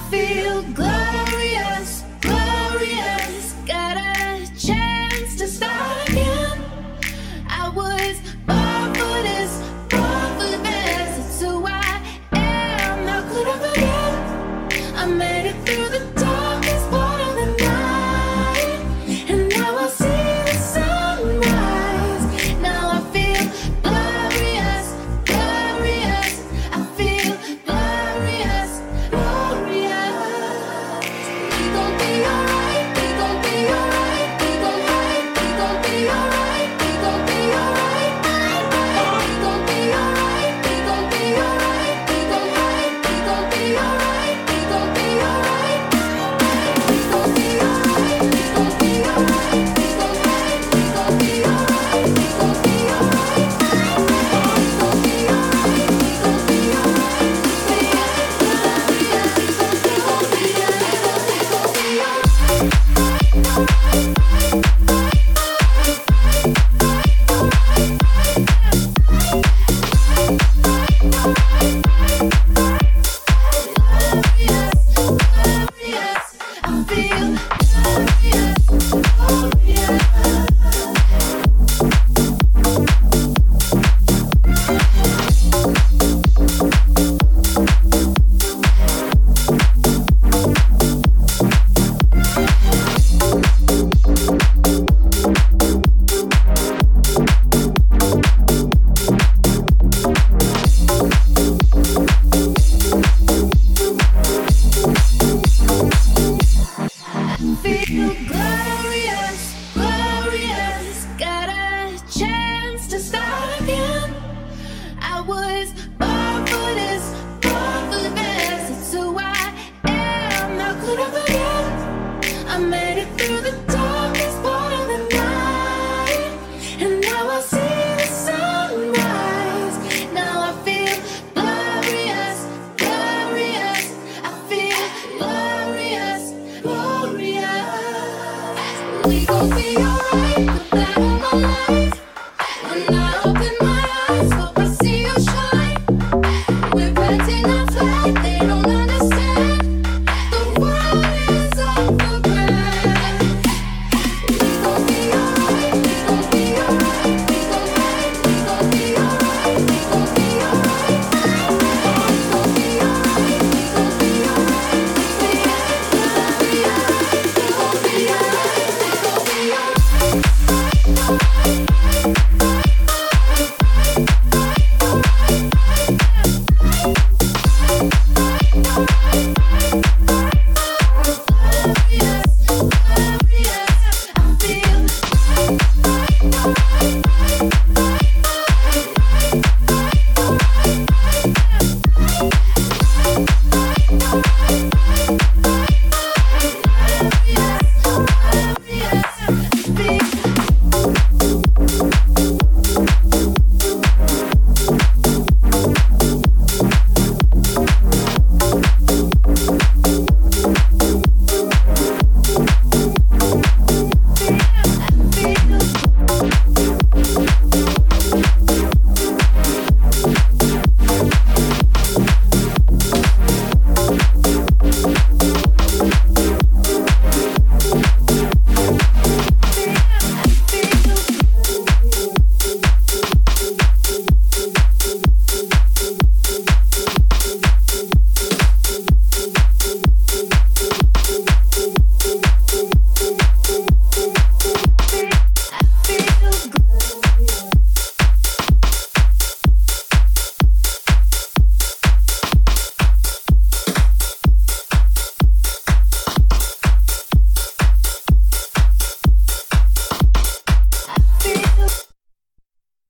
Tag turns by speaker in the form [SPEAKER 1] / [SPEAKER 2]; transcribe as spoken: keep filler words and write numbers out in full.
[SPEAKER 1] feel glorious, glorious. Got a chance to start again. I was born for this, born for the best. It's who I am. How could I forget? I made it through the darkest part of the night, and now I see the sunrise. Now I feel glorious, glorious. I feel glorious, glorious. We gon' be alright, we gon' be alright, we gon' hide, we gon' be alright, we gon' be alright. We gon' be alright, we gon' be alright, we gon' hide, we gon' be alright, we gon' be alright. We gon' be alright, we gon' be alright, we gon' hide, we gon' be alright, we gon' be alright. We gon' be alright, we gon' be alright. We I feel feel glorious, glorious. Got a chance to start again. I was born for this, born for the best. It's who I am. How could I forget? I made it through the darkest part of the night, and now I see the sunrise. Now I feel glorious, glorious. I feel glorious, glorious. We gon' be alright.